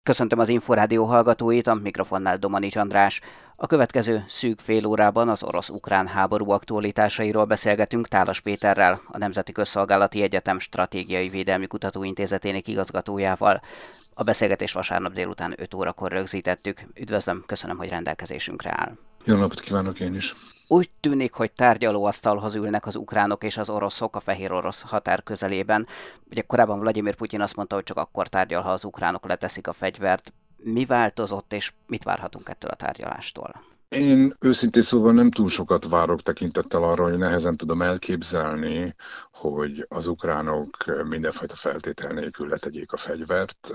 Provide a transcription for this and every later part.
Köszöntöm az Inforádió hallgatóit, a mikrofonnál Domanics András. A következő szűk fél órában az orosz-ukrán háború aktualitásairól beszélgetünk Tálas Péterrel, a Nemzeti Közszolgálati Egyetem Stratégiai Védelmi Kutatóintézetének igazgatójával. A beszélgetést vasárnap délután 5 órakor rögzítettük. Üdvözlöm, köszönöm, hogy rendelkezésünkre áll. Jó napot kívánok én is! Úgy tűnik, hogy tárgyalóasztalhoz ülnek az ukránok és az oroszok a fehér orosz határ közelében. Ugye korábban Vladimir Putyin azt mondta, hogy csak akkor tárgyal, ha az ukránok leteszik a fegyvert. Mi változott, és mit várhatunk ettől a tárgyalástól? Én őszintén szóval nem túl sokat várok tekintettel arra, hogy nehezen tudom elképzelni, hogy az ukránok mindenfajta feltétel nélkül letegyék a fegyvert.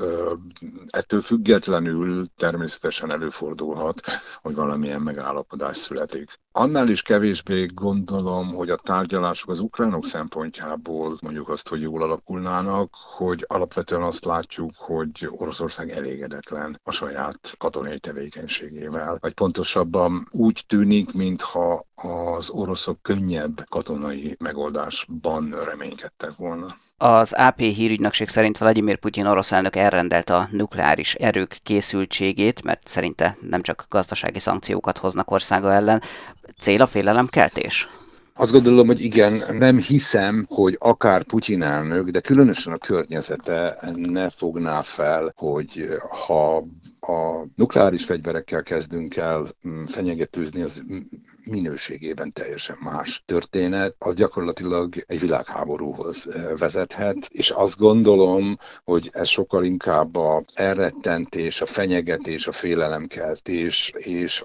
Ettől függetlenül természetesen előfordulhat, hogy valamilyen megállapodás születik. Annál is kevésbé gondolom, hogy a tárgyalások az ukránok szempontjából mondjuk azt, hogy jól alakulnának, hogy alapvetően azt látjuk, hogy Oroszország elégedetlen a saját katonai tevékenységével. Vagy pontosabban úgy tűnik, mintha az oroszok könnyebb katonai megoldásban reménykedtek volna. Az AP hírügynökség szerint Vladimir Putyin orosz elnök elrendelte a nukleáris erők készültségét, mert szerinte nem csak gazdasági szankciókat hoznak országa ellen. Cél a félelemkeltés? Azt gondolom, hogy igen, nem hiszem, hogy akár Putyin elnök, de különösen a környezete ne fogná fel, hogy ha a nukleáris fegyverekkel kezdünk el fenyegetőzni, az minőségében teljesen más történet, az gyakorlatilag egy világháborúhoz vezethet, és azt gondolom, hogy ez sokkal inkább a elrettentés, a fenyegetés, a félelemkeltés és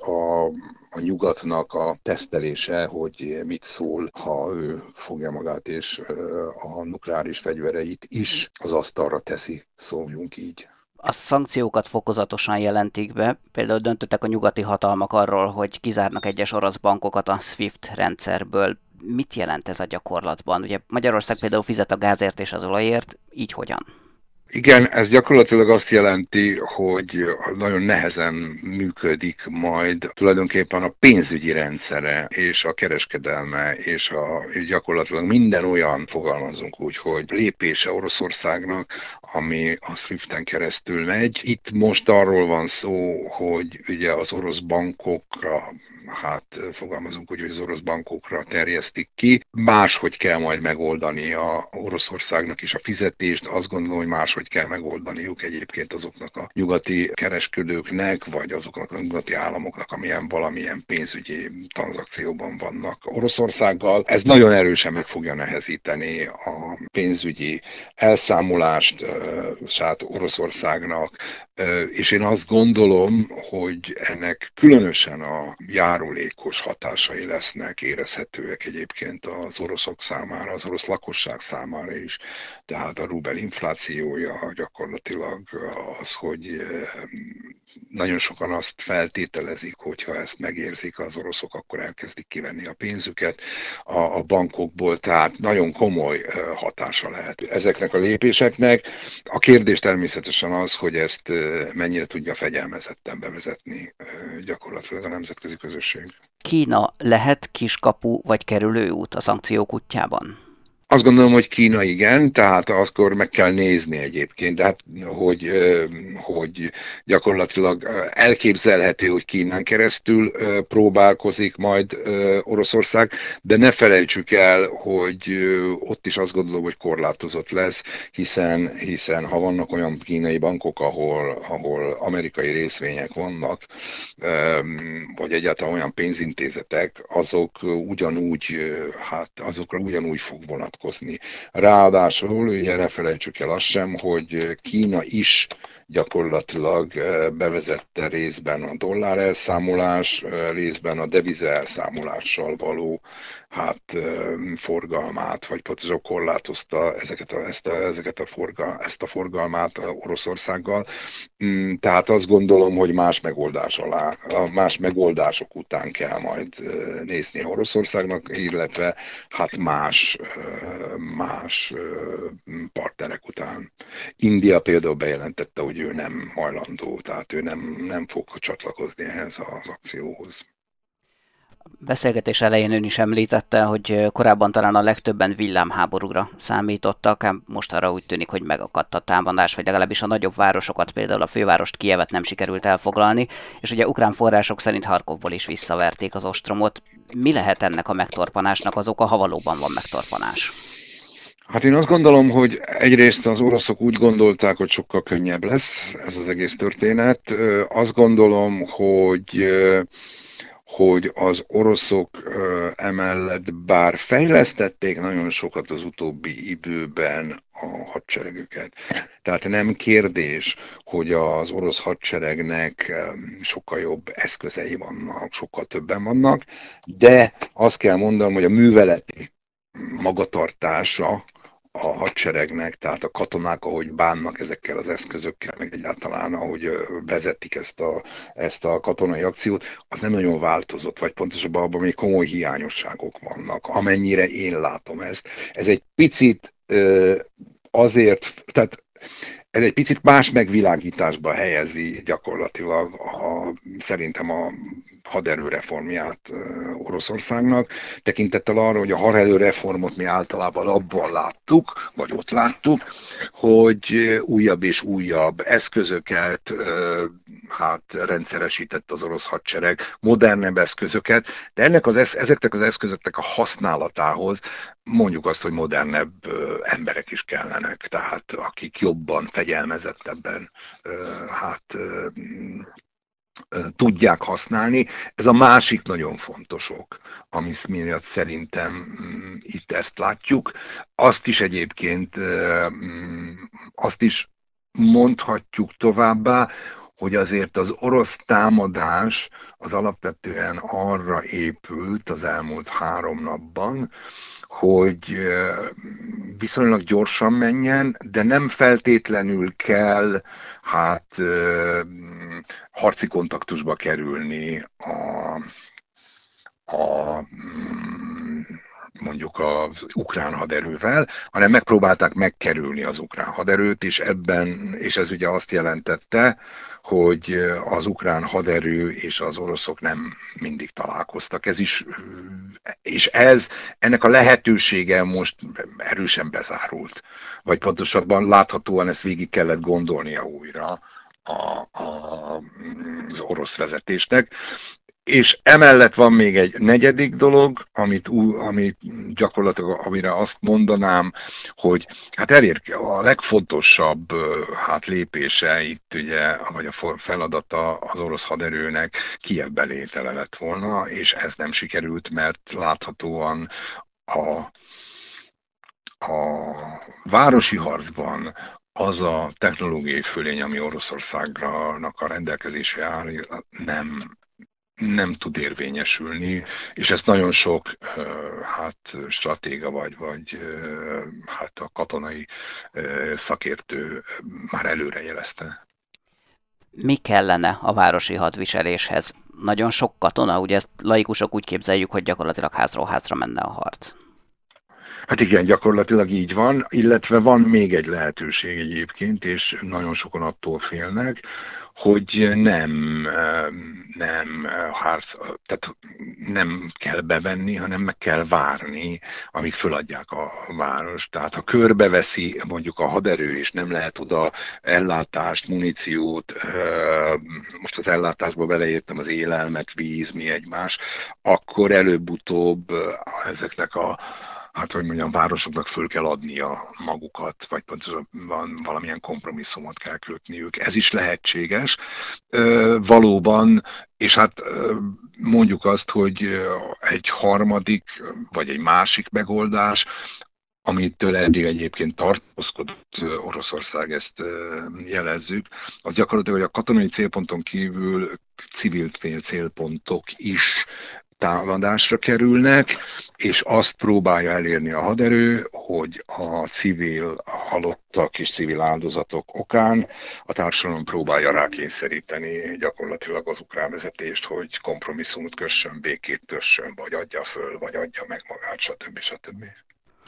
a nyugatnak a tesztelése, hogy mit szól, ha ő fogja magát és a nukleáris fegyvereit is az asztalra teszi, szóljunk így. A szankciókat fokozatosan jelentik be, például döntöttek a nyugati hatalmak arról, hogy kizárnak egyes orosz bankokat a SWIFT rendszerből. Mit jelent ez a gyakorlatban? Ugye Magyarország például fizet a gázért és az olajért, így hogyan? Igen, ez gyakorlatilag azt jelenti, hogy nagyon nehezen működik majd tulajdonképpen a pénzügyi rendszere és a kereskedelme és gyakorlatilag minden olyan, fogalmazunk úgy, hogy lépése Oroszországnak, ami a SWIFT-en keresztül megy. Itt most arról van szó, hogy ugye az orosz bankokra, hát fogalmazunk úgy, hogy az orosz bankokra terjesztik ki. Máshogy kell majd megoldani a Oroszországnak is a fizetést, azt gondolom, hogy máshogy kell megoldaniuk egyébként azoknak a nyugati kereskedőknek, vagy azoknak a nyugati államoknak, amilyen valamilyen pénzügyi tranzakcióban vannak Oroszországgal. Ez nagyon erősen meg fogja nehezíteni a pénzügyi elszámolást sát Oroszországnak, és én azt gondolom, hogy ennek különösen a járulékos hatásai lesznek érezhetőek egyébként az oroszok számára, az orosz lakosság számára is. Tehát a rubel inflációja gyakorlatilag az, hogy nagyon sokan azt feltételezik, hogyha ezt megérzik az oroszok, akkor elkezdik kivenni a pénzüket a bankokból, tehát nagyon komoly hatása lehet ezeknek a lépéseknek. A kérdés természetesen az, hogy ezt mennyire tudja fegyelmezetten bevezetni gyakorlatilag a nemzetközi közösség. Kína lehet kiskapu vagy kerülőút a szankciók útjában? Azt gondolom, hogy Kína igen, tehát akkor meg kell nézni egyébként, de hát, hogy gyakorlatilag elképzelhető, hogy Kínán keresztül próbálkozik majd Oroszország, de ne felejtsük el, hogy ott is azt gondolom, hogy korlátozott lesz, hiszen ha vannak olyan kínai bankok, ahol amerikai részvények vannak, vagy egyáltalán olyan pénzintézetek, azokra ugyanúgy fog vonatkozni. Ráadásul, ugye ne felejtsük el azt sem, hogy Kína is gyakorlatilag bevezette részben a dollár elszámolás, részben a deviza elszámolással való forgalmát, vagy pontosan korlátozta ezt a forgalmát Oroszországgal. Tehát azt gondolom, hogy más megoldások után kell majd nézni Oroszországnak, illetve más partnerek után. India például bejelentette, hogy ő nem hajlandó, tehát ő nem fog csatlakozni ehhez az akcióhoz. Beszélgetés elején ön is említette, hogy korábban talán a legtöbben villámháborúra számítottak, ám mostanra úgy tűnik, hogy megakadt a támadás, vagy legalábbis a nagyobb városokat, például a fővárost, Kijevet nem sikerült elfoglalni, és ugye ukrán források szerint Harkovból is visszaverték az ostromot. Mi lehet ennek a megtorpanásnak az oka, ha valóban van megtorpanás? Hát én azt gondolom, hogy egyrészt az oroszok úgy gondolták, hogy sokkal könnyebb lesz ez az egész történet. Azt gondolom, hogy az oroszok emellett bár fejlesztették nagyon sokat az utóbbi időben a hadseregüket. Tehát nem kérdés, hogy az orosz hadseregnek sokkal jobb eszközei vannak, sokkal többen vannak, de azt kell mondanom, hogy a műveleti magatartása a hadseregnek, tehát a katonák, ahogy bánnak ezekkel az eszközökkel, meg egyáltalán ahogy vezetik ezt a katonai akciót, az nem nagyon változott, vagy pontosabban abban még komoly hiányosságok vannak, amennyire én látom ezt. Ez egy picit azért, tehát ez egy picit más megvilágításba helyezi gyakorlatilag szerintem a haderőreformját Oroszországnak, tekintettel arra, hogy a haderőreformot mi általában abban láttuk, vagy ott láttuk, hogy újabb és újabb eszközöket rendszeresített az orosz hadsereg, modernebb eszközöket, de ezeknek az eszközöknek a használatához mondjuk azt, hogy modernebb emberek is kellenek, tehát akik jobban, fegyelmezettebben tudják használni. Ez a másik nagyon fontos ok, ami miatt szerintem itt ezt látjuk. Azt is egyébként, azt is mondhatjuk továbbá, hogy azért az orosz támadás az alapvetően arra épült az elmúlt 3 napban, hogy viszonylag gyorsan menjen, de nem feltétlenül kell harci kontaktusba kerülni mondjuk az ukrán haderővel, hanem megpróbálták megkerülni az ukrán haderőt, és ez ugye azt jelentette, hogy az ukrán haderő és az oroszok nem mindig találkoztak. Ennek a lehetősége most erősen bezárult. Vagy pontosabban láthatóan ezt végig kellett gondolnia újra az orosz vezetésnek. És emellett van még egy negyedik dolog, amit gyakorlatilag, amire azt mondanám, hogy a legfontosabb lépése itt ugye, vagy a feladata az orosz haderőnek Kijev belétele lett volna, és ez nem sikerült, mert láthatóan a városi harcban az a technológiai fölény, ami Oroszországnak a rendelkezésre áll, nem tud érvényesülni, és ezt nagyon sok stratéga vagy a katonai szakértő már előre jelezte. Mi kellene a városi hadviseléshez? Nagyon sok katona, ugye ezt laikusok úgy képzeljük, hogy gyakorlatilag házról házra menne a harc. Hát igen, gyakorlatilag így van, illetve van még egy lehetőség egyébként, és nagyon sokan attól félnek, hogy tehát nem kell bevenni, hanem meg kell várni, amíg föladják a várost. Tehát ha körbeveszi mondjuk a haderő, és nem lehet oda ellátást, muníciót, most az ellátásba beleértem az élelmet, víz, mi egymás, akkor előbb-utóbb ezeknek városoknak föl kell adnia magukat, vagy pontosabban valamilyen kompromisszumot kell kötniük. Ez is lehetséges. Valóban, és mondjuk azt, hogy egy harmadik, vagy egy másik megoldás, amitől eddig egyébként tartózkodott Oroszország, ezt jelezzük, az gyakorlatilag, hogy a katonai célponton kívül civil célpontok is támadásra kerülnek, és azt próbálja elérni a haderő, hogy a civil halottak és civil áldozatok okán a társadalom próbálja rákényszeríteni gyakorlatilag az ukrán vezetést, hogy kompromisszumot kössön, békét kössön, vagy adja föl, vagy adja meg magát, stb.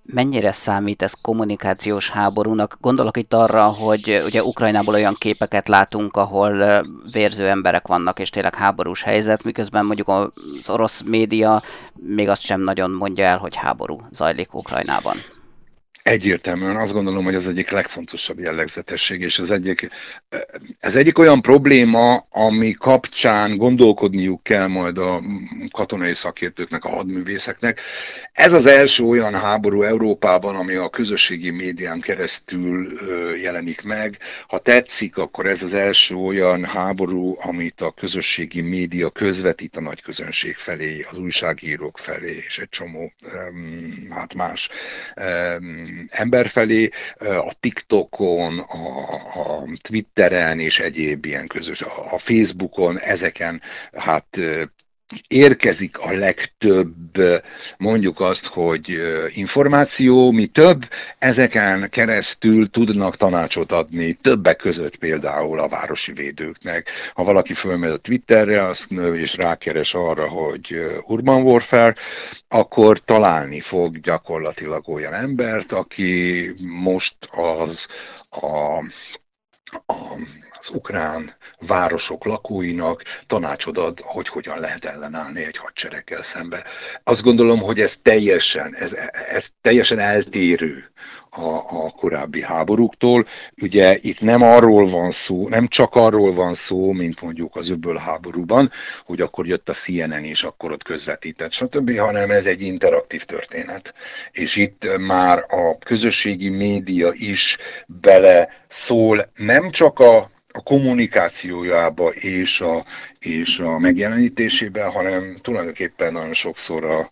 Mennyire számít ez kommunikációs háborúnak? Gondolok itt arra, hogy ugye Ukrajnából olyan képeket látunk, ahol vérző emberek vannak, és tényleg háborús helyzet, miközben mondjuk az orosz média még azt sem nagyon mondja el, hogy háború zajlik Ukrajnában. Egyértelműen azt gondolom, hogy az egyik legfontosabb jellegzetesség, és ez egyik olyan probléma, ami kapcsán gondolkodniuk kell majd a katonai szakértőknek, a hadművészeknek. Ez az első olyan háború Európában, ami a közösségi médián keresztül jelenik meg. Ha tetszik, akkor ez az első olyan háború, amit a közösségi média közvetít a nagy közönség felé, az újságírók felé, és egy csomó más ember felé, a TikTokon, a Twitteren és egyéb ilyen a Facebookon, ezeken érkezik a legtöbb, mondjuk azt, hogy információ, mi több, ezeken keresztül tudnak tanácsot adni, többek között például a városi védőknek. Ha valaki fölmegy a Twitterre, és rákeres arra, hogy urban warfare, akkor találni fog gyakorlatilag olyan embert, aki most az ukrán városok lakóinak tanácsot ad, hogy hogyan lehet ellenállni egy hadsereggel szembe. Azt gondolom, hogy ez teljesen eltérő a korábbi háborúktól. Ugye itt nem arról van szó, nem csak arról van szó, mint mondjuk az öbölháborúban, hogy akkor jött a CNN és akkor ott közvetített, stb., hanem ez egy interaktív történet. És itt már a közösségi média is bele szól nem csak a kommunikációjába és a megjelenítésébe, hanem tulajdonképpen nagyon sokszor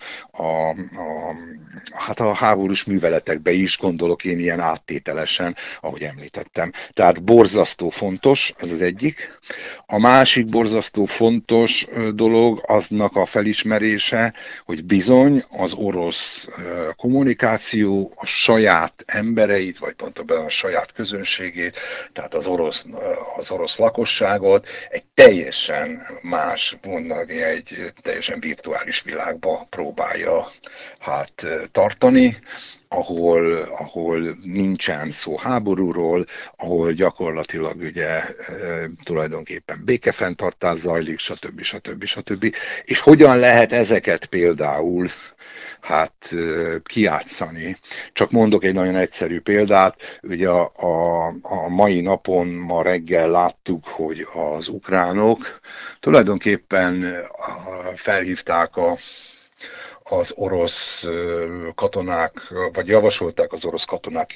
a háborús műveletekbe is, gondolok én ilyen áttételesen, ahogy említettem. Tehát borzasztó fontos, ez az egyik. A másik borzasztó fontos dolog aznak a felismerése, hogy bizony az orosz kommunikáció a saját embereit, vagy pontosabban a saját közönségét, tehát az orosz lakosságot egy teljesen más, mondani, egy teljesen virtuális világba próbálja tartani, ahol nincsen szó háborúról, ahol gyakorlatilag ugye tulajdonképpen békefenntartás zajlik, stb. És hogyan lehet ezeket például kijátszani. Csak mondok egy nagyon egyszerű példát, ugye a mai napon, ma reggel láttuk, hogy az ukránok tulajdonképpen felhívták az orosz katonák, vagy javasolták az orosz katonák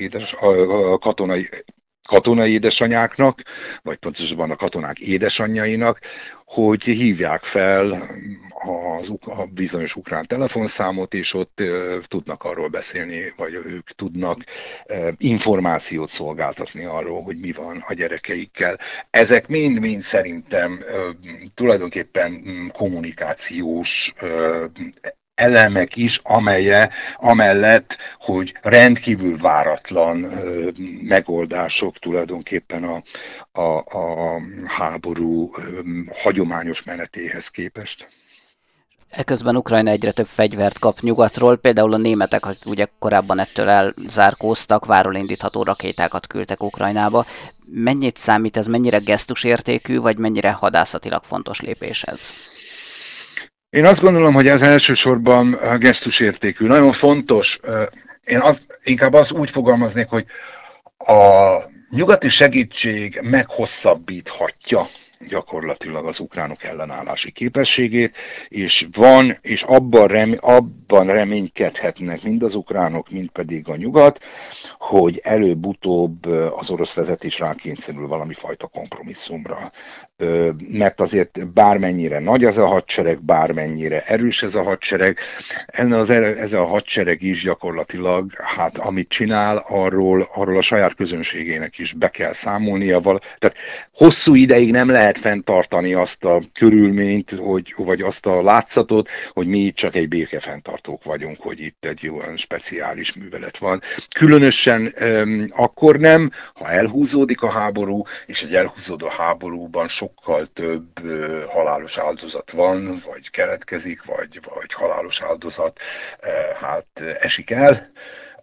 katonai édesanyáknak, vagy pontosabban a katonák édesanyjainak, hogy hívják fel a bizonyos ukrán telefonszámot, és ott tudnak arról beszélni, vagy ők tudnak információt szolgáltatni arról, hogy mi van a gyerekeikkel. Ezek mind-mind szerintem tulajdonképpen kommunikációs elemek is, amellett, hogy rendkívül váratlan megoldások tulajdonképpen a háború hagyományos menetéhez képest. Eközben Ukrajna egyre több fegyvert kap nyugatról, például a németek, akik ugye korábban ettől elzárkóztak, váról indítható rakétákat küldtek Ukrajnába. Mennyit számít ez, mennyire gesztusértékű, vagy mennyire hadászatilag fontos lépés ez? Én azt gondolom, hogy ez elsősorban gesztusértékű. Nagyon fontos. Én inkább azt úgy fogalmaznék, hogy a nyugati segítség meghosszabbíthatja gyakorlatilag az ukránok ellenállási képességét, és abban reménykedhetnek mind az ukránok, mind pedig a nyugat, hogy előbb-utóbb az orosz vezetés rákényszerül valami fajta kompromisszumra. Mert azért bármennyire nagy ez a hadsereg, bármennyire erős ez a hadsereg, ez a hadsereg is gyakorlatilag, amit csinál, arról a saját közönségének is be kell számolnia. Tehát hosszú ideig nem lehet fenntartani azt a körülményt, vagy azt a látszatot, hogy mi itt csak egy békefenntartók vagyunk, hogy itt egy olyan speciális művelet van. Különösen akkor nem, ha elhúzódik a háború, és egy elhúzódó háborúban sokkal több halálos áldozat van, vagy keletkezik, vagy halálos áldozat esik el.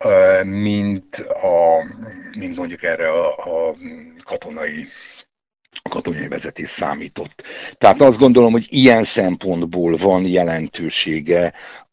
mint mondjuk erre a katonai vezetés számított. Tehát azt gondolom, hogy ilyen szempontból van jelentősége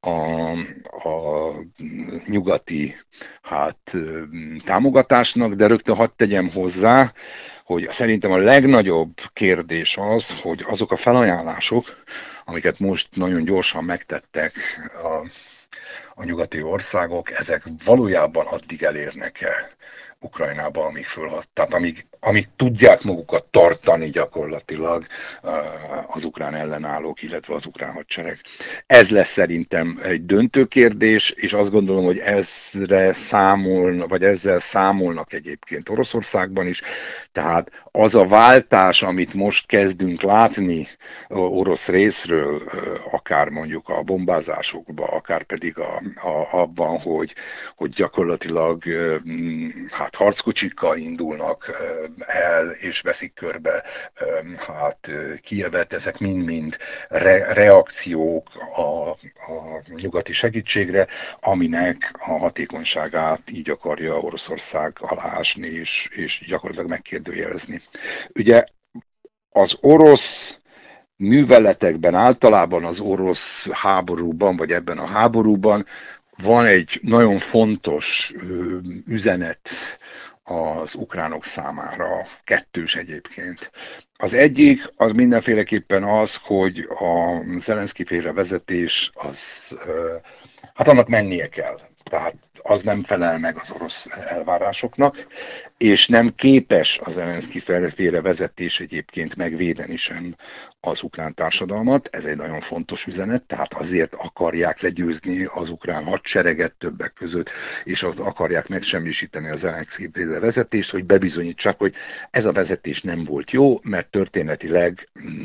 a nyugati támogatásnak, de rögtön hadd tegyem hozzá, hogy szerintem a legnagyobb kérdés az, hogy azok a felajánlások, amiket most nagyon gyorsan megtettek a nyugati országok, ezek valójában addig elérnek-e Ukrajnába, tehát amíg tudják magukat tartani gyakorlatilag az ukrán ellenállók, illetve az ukrán hadsereg. Ez lesz szerintem egy döntő kérdés, és azt gondolom, hogy ezzel számolnak egyébként Oroszországban is. Tehát az a váltás, amit most kezdünk látni orosz részről, akár mondjuk a bombázásokban, akár pedig abban, hogy gyakorlatilag harckocsikkal indulnak el, és veszik körbe Kijevet, ezek mind-mind reakciók a nyugati segítségre, aminek a hatékonyságát így akarja Oroszország aláásni, és gyakorlatilag megkérdőjelezni. Ugye az orosz műveletekben, általában az orosz háborúban, vagy ebben a háborúban van egy nagyon fontos üzenet az ukránok számára, kettős egyébként. Az egyik az mindenféleképpen az, hogy a Zelenszky féle vezetés annak mennie kell. Tehát az nem felel meg az orosz elvárásoknak, és nem képes az Zelenszky féle vezetés egyébként megvédeni sem az ukrán társadalmat. Ez egy nagyon fontos üzenet, tehát azért akarják legyőzni az ukrán hadsereget többek között, és akarják megsemmisíteni az Zelenszky féle vezetést, hogy bebizonyítsák, hogy ez a vezetés nem volt jó, mert történetileg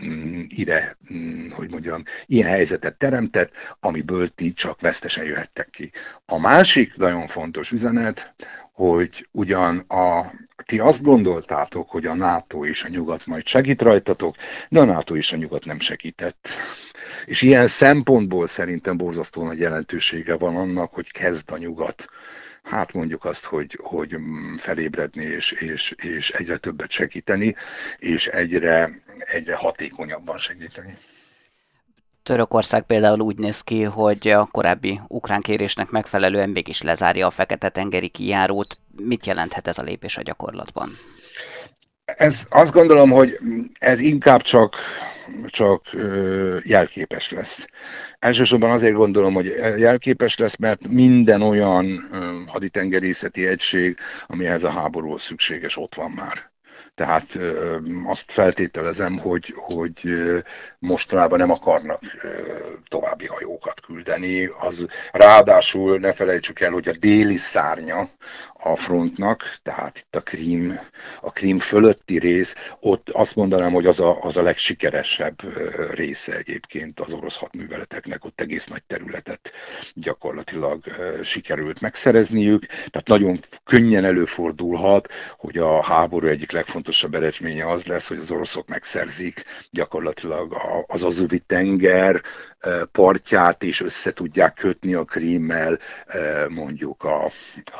ilyen helyzetet teremtett, amiből ti csak vesztesen jöhettek ki. A másik nagyon fontos üzenet, hogy ti azt gondoltátok, hogy a NATO és a nyugat majd segít rajtatok, de a NATO és a nyugat nem segített. És ilyen szempontból szerintem borzasztó nagy jelentősége van annak, hogy kezd a nyugat, mondjuk azt, hogy felébredni és egyre többet segíteni, és egyre hatékonyabban segíteni. Törökország például úgy néz ki, hogy a korábbi ukrán kérésnek megfelelően mégis lezárja a Fekete-tengeri kijárót. Mit jelenthet ez a lépés a gyakorlatban? Azt gondolom, hogy ez inkább csak jelképes lesz. Elsősorban azért gondolom, hogy jelképes lesz, mert minden olyan haditengerészeti egység, ami ehhez a háborúhoz szükséges, ott van már. Tehát azt feltételezem, hogy mostanában nem akarnak további hajókat küldeni. Ráadásul ne felejtsük el, hogy a déli szárnya a frontnak, tehát itt a Krím fölötti rész, ott azt mondanám, hogy az a legsikeresebb része egyébként az orosz hadműveleteknek, ott egész nagy területet gyakorlatilag sikerült megszerezniük, tehát nagyon könnyen előfordulhat, hogy a háború egyik legfontosabb eredménye az lesz, hogy az oroszok megszerzik gyakorlatilag az Azovi tenger partját, és össze tudják kötni a Krímmel mondjuk a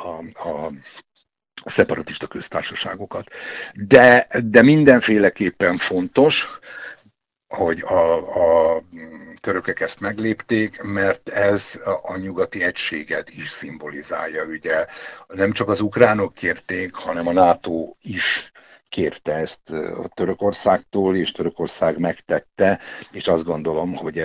szeparatista köztársaságokat. De mindenféleképpen fontos, hogy a törökök ezt meglépték, mert ez a nyugati egységet is szimbolizálja. Ugye nem csak az ukránok kérték, hanem a NATO is kérte ezt a Törökországtól, és Törökország megtette, és azt gondolom, hogy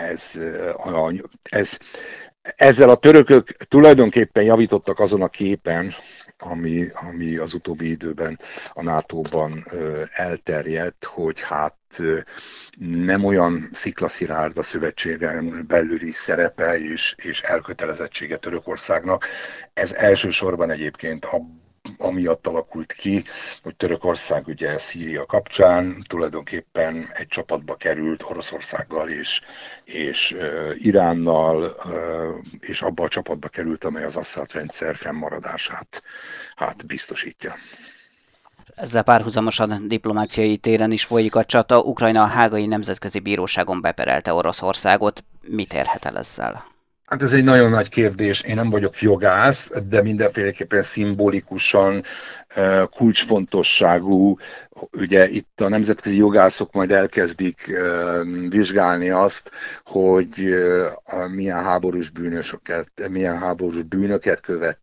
ezzel a törökök tulajdonképpen javítottak azon a képen, ami az utóbbi időben a NATO-ban elterjedt, hogy nem olyan sziklaszilárd a szövetségen belüli szerepe és elkötelezettsége Törökországnak. Ez elsősorban egyébként amiatt alakult ki, hogy Törökország ugye Szíria kapcsán tulajdonképpen egy csapatba került Oroszországgal és Iránnal, és abba a csapatba került, amely az Assad rendszer fennmaradását biztosítja. Ezzel párhuzamosan diplomáciai téren is folyik a csata. Ukrajna a Hágai Nemzetközi Bíróságon beperelte Oroszországot. Mit érhet el ezzel? Hát ez egy nagyon nagy kérdés. Én nem vagyok jogász, de mindenféleképpen szimbolikusan kulcsfontosságú. Ugye itt a nemzetközi jogászok majd elkezdik vizsgálni azt, hogy milyen háborús bűnösöket, milyen háborús bűnöket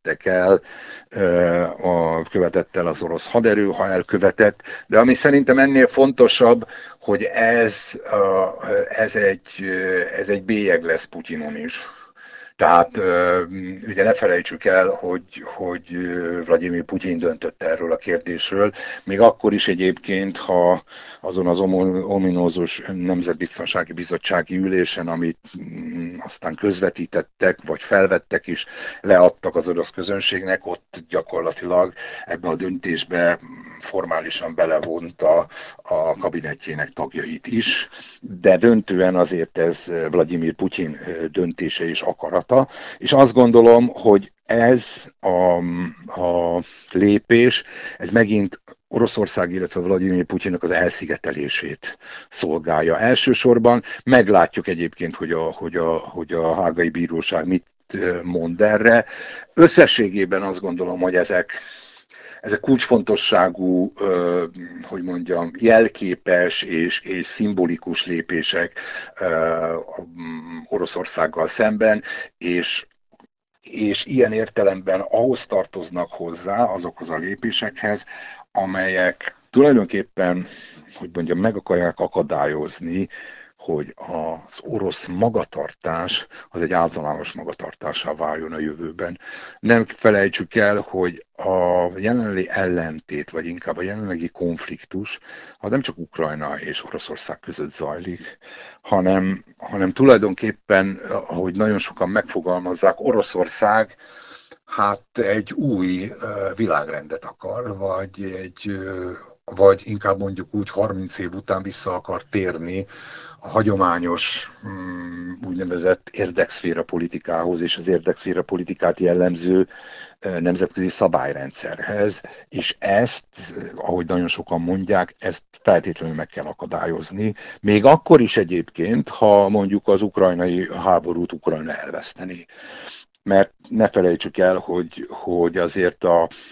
követett el az orosz haderő, ha elkövetett. De ami szerintem ennél fontosabb, hogy ez egy bélyeg lesz Putyinon is. Tehát ugye ne felejtsük el, hogy Vladimir Putyin döntött erről a kérdésről, még akkor is egyébként, ha azon az ominózus Nemzetbiztonsági Bizottsági ülésen, amit aztán közvetítettek, vagy felvettek is, leadtak az orosz közönségnek, ott gyakorlatilag ebbe a döntésbe formálisan belevonta a kabinetjének tagjait is, de döntően azért ez Vladimir Putyin döntése és akarata, és azt gondolom, hogy ez a lépés, ez megint Oroszország, illetve Vladimir Putyinnak az elszigetelését szolgálja. Elsősorban meglátjuk egyébként, hogy a hágai bíróság mit mond erre. Összességében azt gondolom, hogy ezek kulcsfontosságú, hogy mondjam, jelképes és szimbolikus lépések Oroszországgal szemben, és ilyen értelemben ahhoz tartoznak hozzá, azokhoz a lépésekhez, amelyek tulajdonképpen, hogy mondjam, meg akarják akadályozni, hogy az orosz magatartás az egy általános magatartássá váljon a jövőben. Nem felejtsük el, hogy a jelenlegi ellentét, vagy inkább a jelenlegi konfliktus, az nem csak Ukrajna és Oroszország között zajlik, hanem tulajdonképpen, ahogy nagyon sokan megfogalmazzák, Oroszország hát egy új világrendet akar, vagy inkább mondjuk úgy 30 év után vissza akar térni a hagyományos úgynevezett érdekszféra politikához és az érdekszféra politikát jellemző nemzetközi szabályrendszerhez, és ezt, ahogy nagyon sokan mondják, ezt feltétlenül meg kell akadályozni, még akkor is egyébként, ha mondjuk az ukrajnai háborút Ukrajna elveszteni. Mert ne felejtsük el, hogy azért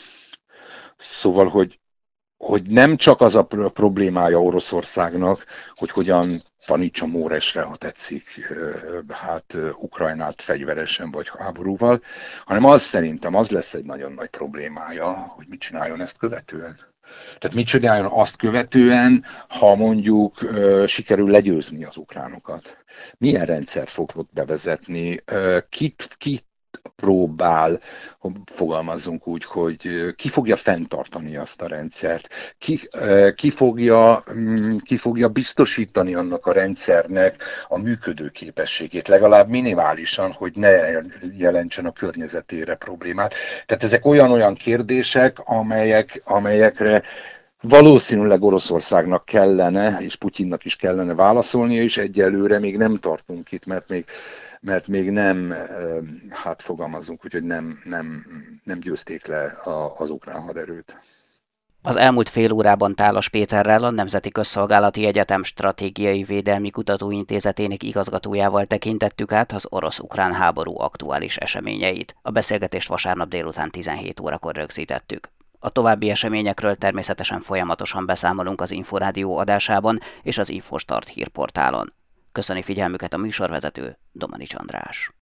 hogy nem csak az a problémája Oroszországnak, hogy hogyan tanítsa Móresre, ha tetszik, Ukrajnát fegyveresen vagy háborúval, hanem szerintem az lesz egy nagyon nagy problémája, hogy mit csináljon ezt követően. Tehát mit csináljon azt követően, ha mondjuk sikerül legyőzni az ukránokat? Milyen rendszer fog ott bevezetni? Kit próbál, fogalmazzunk úgy, hogy ki fogja fenntartani azt a rendszert, ki fogja biztosítani annak a rendszernek a működőképességét, legalább minimálisan, hogy ne jelentsen a környezetére problémát. Tehát ezek olyan kérdések, amelyekre valószínűleg Oroszországnak kellene, és Putyinnak is kellene válaszolnia, és egyelőre még nem tartunk itt, mert még nem, fogalmazunk úgy, hogy nem győzték le az ukrán haderőt. Az elmúlt fél órában Tálas Péterrel, a Nemzeti Közszolgálati Egyetem Stratégiai Védelmi Kutatóintézetének igazgatójával tekintettük át az orosz-ukrán háború aktuális eseményeit. A beszélgetést vasárnap délután 17 órakor rögzítettük. A további eseményekről természetesen folyamatosan beszámolunk az Inforádió adásában és az Infostart hírportálon. Köszöni figyelmüket a műsorvezető, Domanics András.